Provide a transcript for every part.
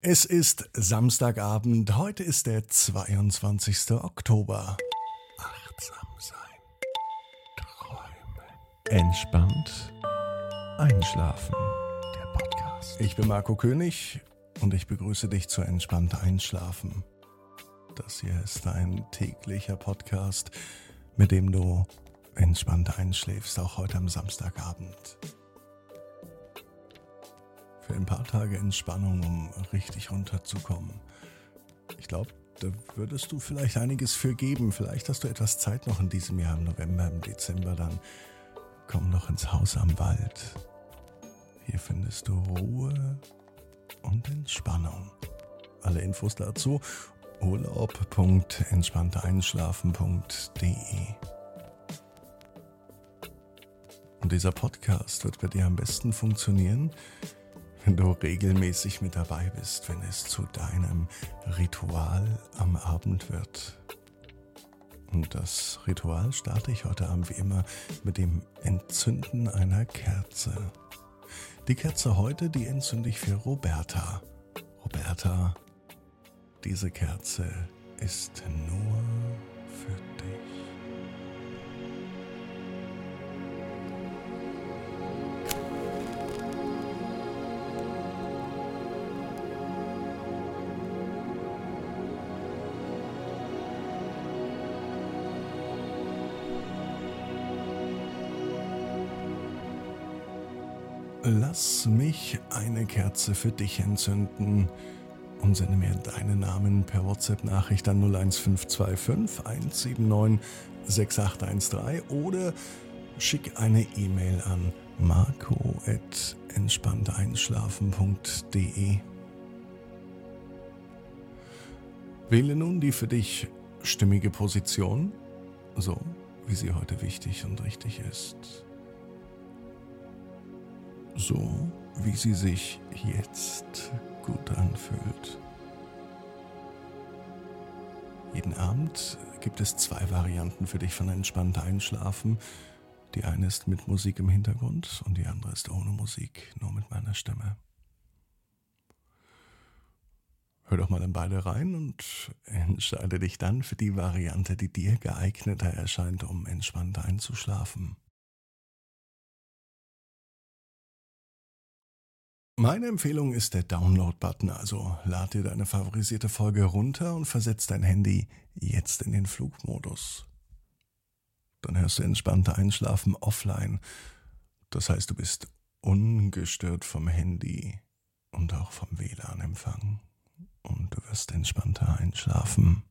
Es ist Samstagabend, heute ist der 22. Oktober. Achtsam sein, träumen. Entspannt einschlafen. Der Podcast. Ich bin Marco König und ich begrüße dich zu Entspannt Einschlafen. Das hier ist ein täglicher Podcast, mit dem du entspannt einschläfst, auch heute am Samstagabend. Für ein paar Tage Entspannung, um richtig runterzukommen. Ich glaube, da würdest du vielleicht einiges für geben. Vielleicht hast du etwas Zeit noch in diesem Jahr, im November, im Dezember. Dann komm noch ins Haus am Wald. Hier findest du Ruhe und Entspannung. Alle Infos dazu urlaub.entspanntereinschlafen.de. Und dieser Podcast wird bei dir am besten funktionieren, wenn du regelmäßig mit dabei bist, wenn es zu deinem Ritual am Abend wird. Und das Ritual starte ich heute Abend wie immer mit dem Entzünden einer Kerze. Die Kerze heute, die entzünde ich für Roberta. Roberta, diese Kerze ist nur für dich. Lass mich eine Kerze für dich entzünden und sende mir deinen Namen per WhatsApp-Nachricht an 01525 179 6813 oder schick eine E-Mail an marco@entspannteinschlafen.de. Wähle nun die für dich stimmige Position, so wie sie heute wichtig und richtig ist. So, wie sie sich jetzt gut anfühlt. Jeden Abend gibt es 2 Varianten für dich von entspannt einschlafen. Die eine ist mit Musik im Hintergrund und die andere ist ohne Musik, nur mit meiner Stimme. Hör doch mal in beide rein und entscheide dich dann für die Variante, die dir geeigneter erscheint, um entspannt einzuschlafen. Meine Empfehlung ist der Download-Button, also lad dir deine favorisierte Folge runter und versetz dein Handy jetzt in den Flugmodus. Dann hörst du entspannter Einschlafen offline. Das heißt, du bist ungestört vom Handy und auch vom WLAN-Empfang und du wirst entspannter einschlafen.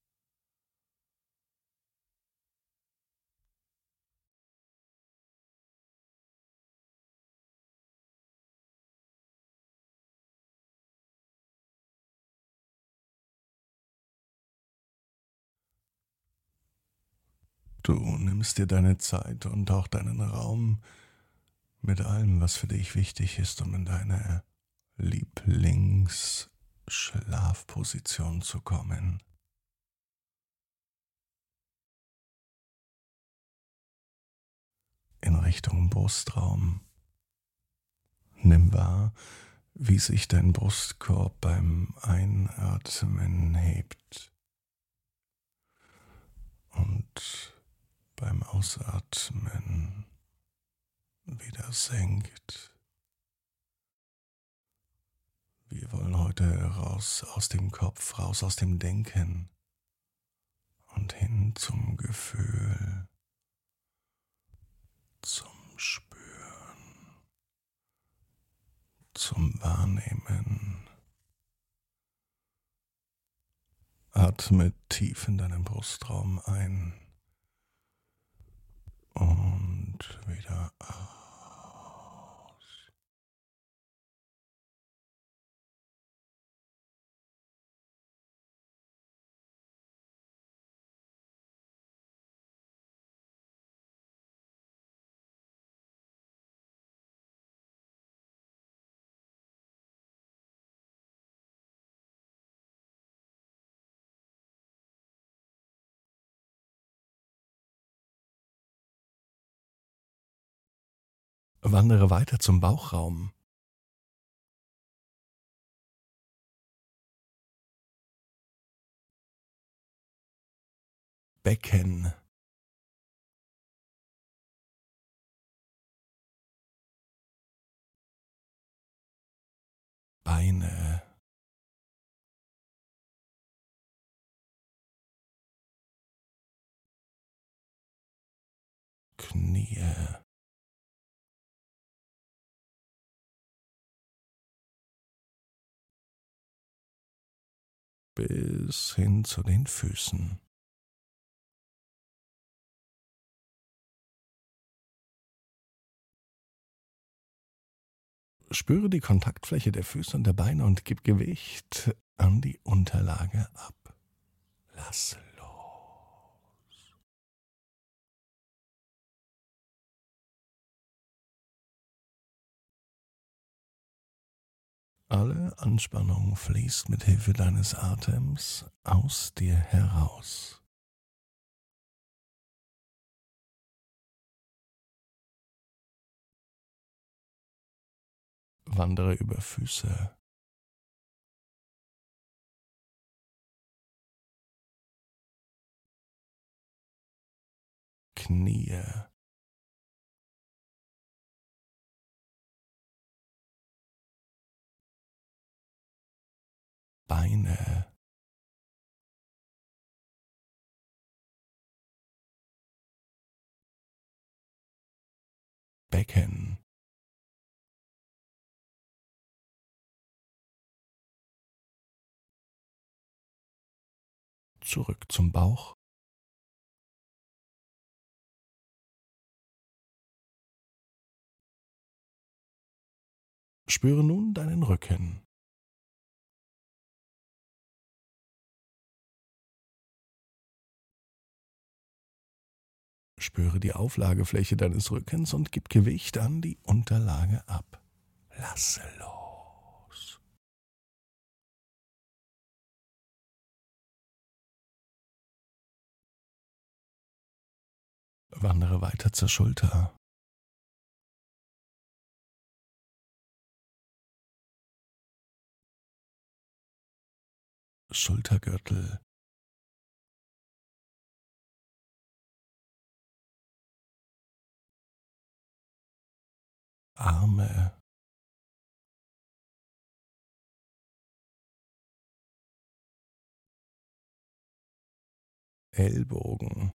Du nimmst dir deine Zeit und auch deinen Raum mit allem, was für dich wichtig ist, um in deine Lieblingsschlafposition zu kommen. In Richtung Brustraum. Nimm wahr, wie sich dein Brustkorb beim Einatmen hebt und beim Ausatmen wieder senkt. Wir wollen heute raus aus dem Kopf, raus aus dem Denken und hin zum Gefühl, zum Spüren, zum Wahrnehmen. Atme tief in deinen Brustraum ein und wieder aus. Wandere weiter zum Bauchraum. Becken, Beine, Knie, bis hin zu den Füßen. Spüre die Kontaktfläche der Füße und der Beine und gib Gewicht an die Unterlage ab. Lass los. Alle Anspannung fließt mit Hilfe deines Atems aus dir heraus. Wandere über Füße, Knie, Beine, Becken, zurück zum Bauch, spüre nun deinen Rücken. Spüre die Auflagefläche deines Rückens und gib Gewicht an die Unterlage ab. Lasse los. Wandere weiter zur Schulter. Schultergürtel, Arme, Ellbogen,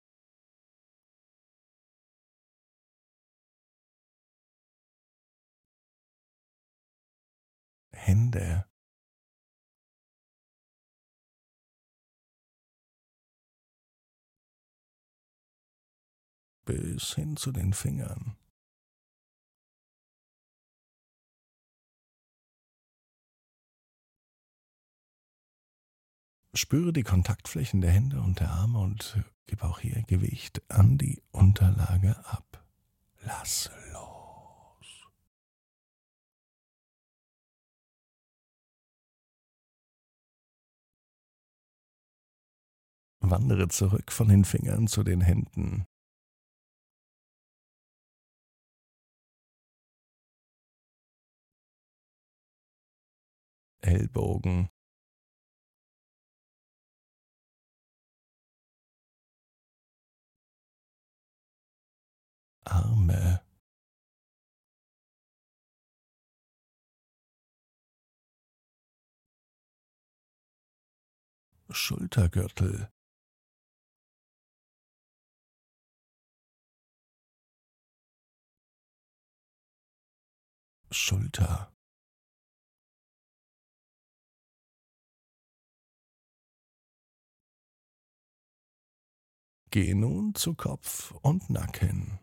Hände, bis hin zu den Fingern. Spüre die Kontaktflächen der Hände und der Arme und gib auch hier Gewicht an die Unterlage ab. Lasse los. Wandere zurück von den Fingern zu den Händen. Ellbogen, Arme, Schultergürtel, Schulter, gehe nun zu Kopf und Nacken.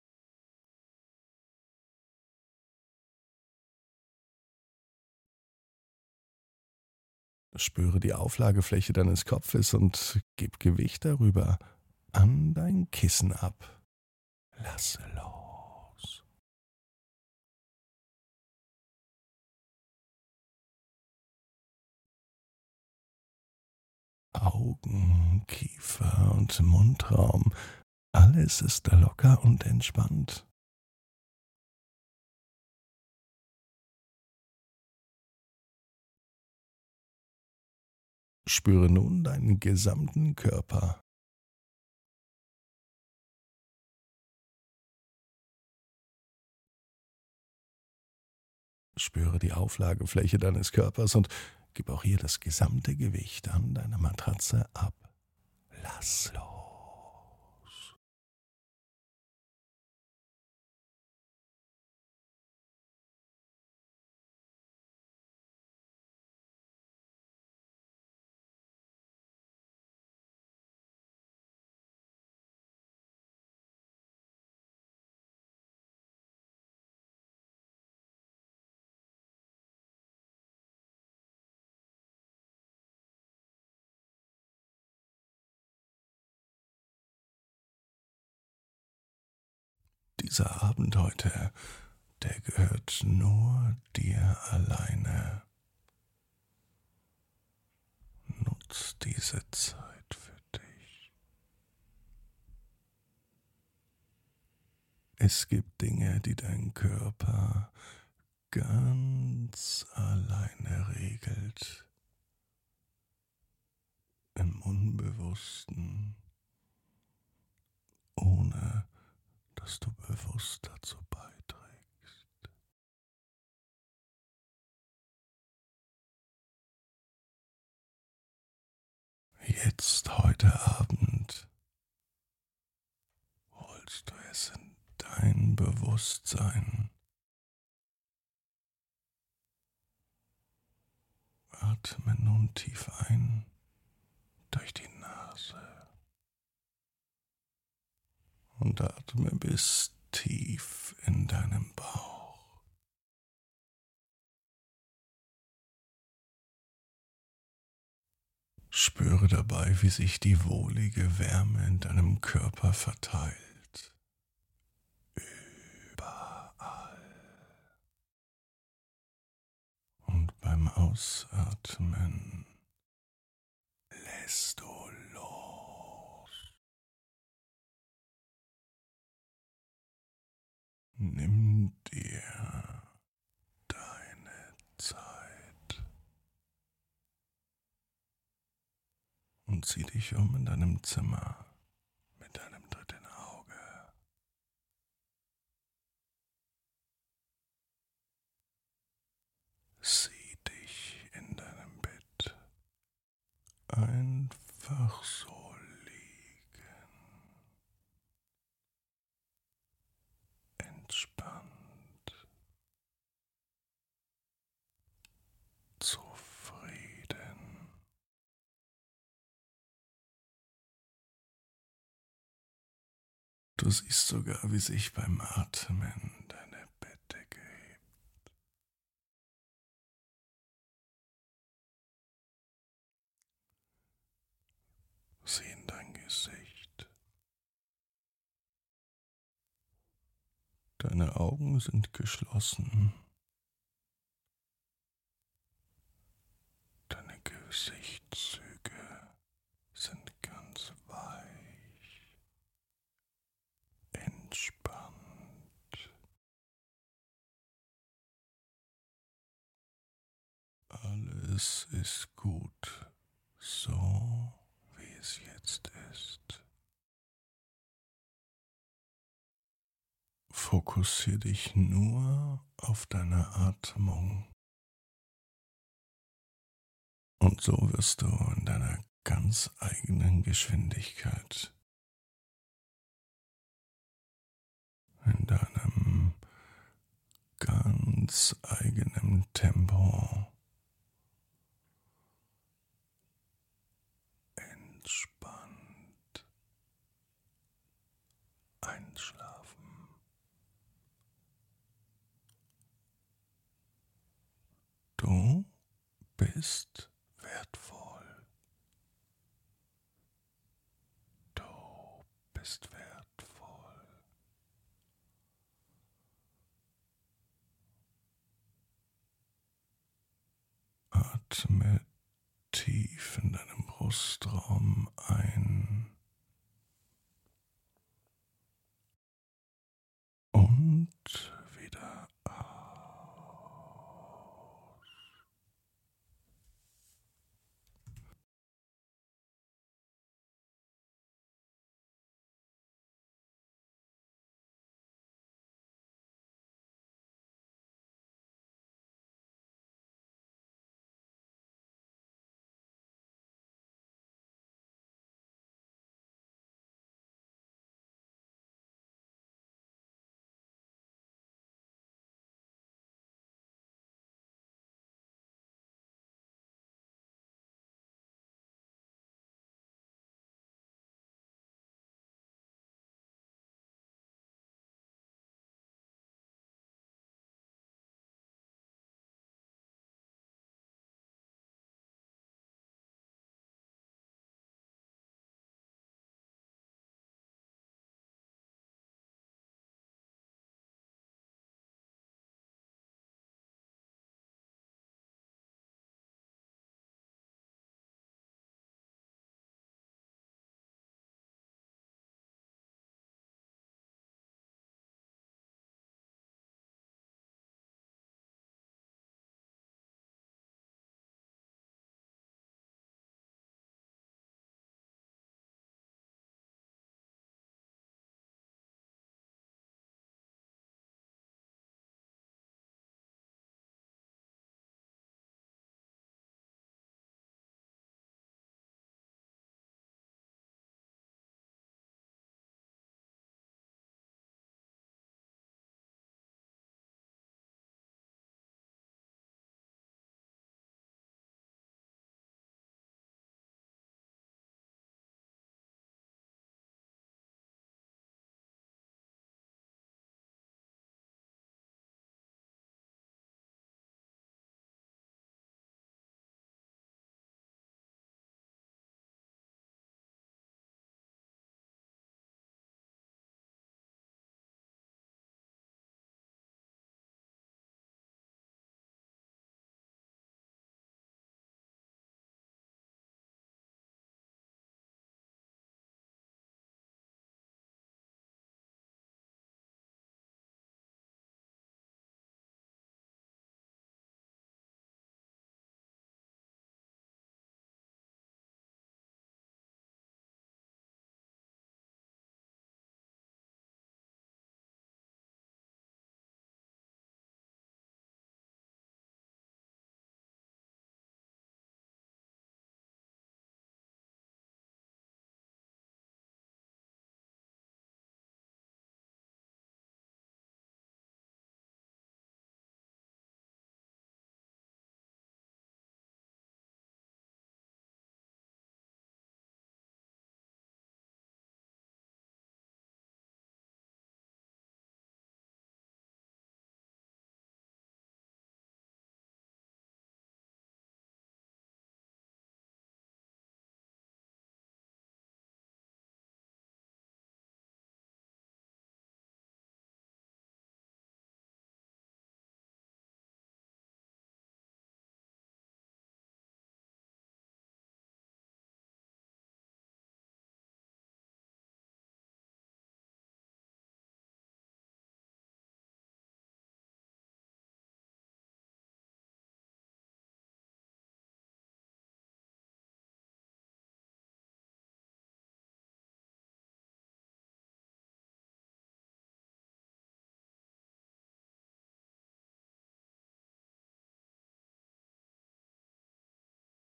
Spüre die Auflagefläche deines Kopfes und gib Gewicht darüber an dein Kissen ab. Lasse los. Augen, Kiefer und Mundraum, alles ist locker und entspannt. Spüre nun deinen gesamten Körper. Spüre die Auflagefläche deines Körpers und gib auch hier das gesamte Gewicht an deiner Matratze ab. Lass los. Dieser Abend heute, der gehört nur dir alleine. Nutz diese Zeit für dich. Es gibt Dinge, die dein Körper ganz alleine regelt, im Unbewussten, ohne dass du bewusst dazu beiträgst. Jetzt, heute Abend, holst du es in dein Bewusstsein. Atme nun tief ein durch die Nase und atme bis tief in deinem Bauch. Spüre dabei, wie sich die wohlige Wärme in deinem Körper verteilt. Überall. Und beim Ausatmen lässt du los. Nimm dir deine Zeit und zieh dich um in deinem Zimmer mit deinem dritten Auge. Sieh dich in deinem Bett einfach so liegen, entspannt, zufrieden. Du siehst sogar, wie sich beim Atmen deine Bettdecke hebt. Sieh in dein Gesicht. Deine Augen sind geschlossen. Deine Gesichtszüge sind ganz weich, entspannt. Alles ist gut, so wie es jetzt ist. Fokussiere dich nur auf deine Atmung. Und so wirst du in deiner ganz eigenen Geschwindigkeit, in deinem ganz eigenen Tempo entspannt einschlafen. Du bist wertvoll. Du bist wertvoll. Atme tief in deinem Brustraum ein